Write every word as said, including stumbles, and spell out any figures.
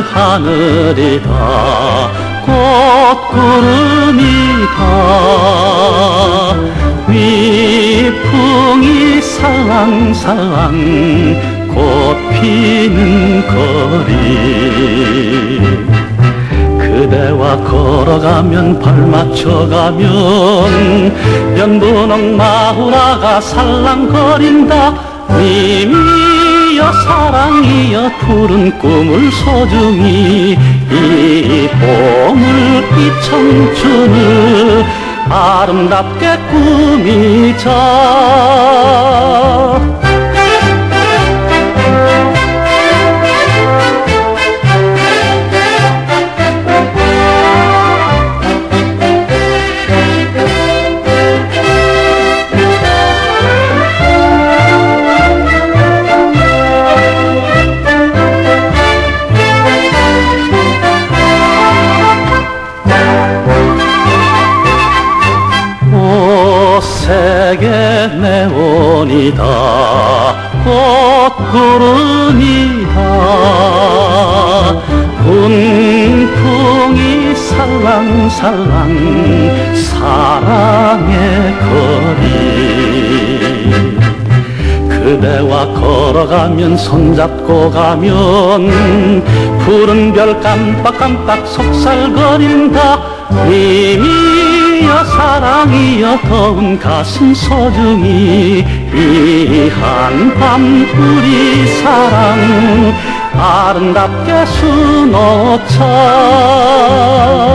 하늘이다 꽃구름이다 위풍이 살랑살랑 꽃피는 거리 그대와 걸어가면 발 맞춰가면 연분홍 마후라가 살랑거린다 님이여 사랑이여 푸른 꿈을 소중히 이 봄을 이 청춘을 아름답게 꾸미자 색의 네온이다 꽃구름이다 분풍이 살랑살랑 사랑의 거리 그대와 걸어가면 손잡고 가면 푸른 별 깜빡깜빡 속살거린다 님이여 사랑이여 더운 가슴 소중히 이 한밤 우리 사랑 아름답게 수놓자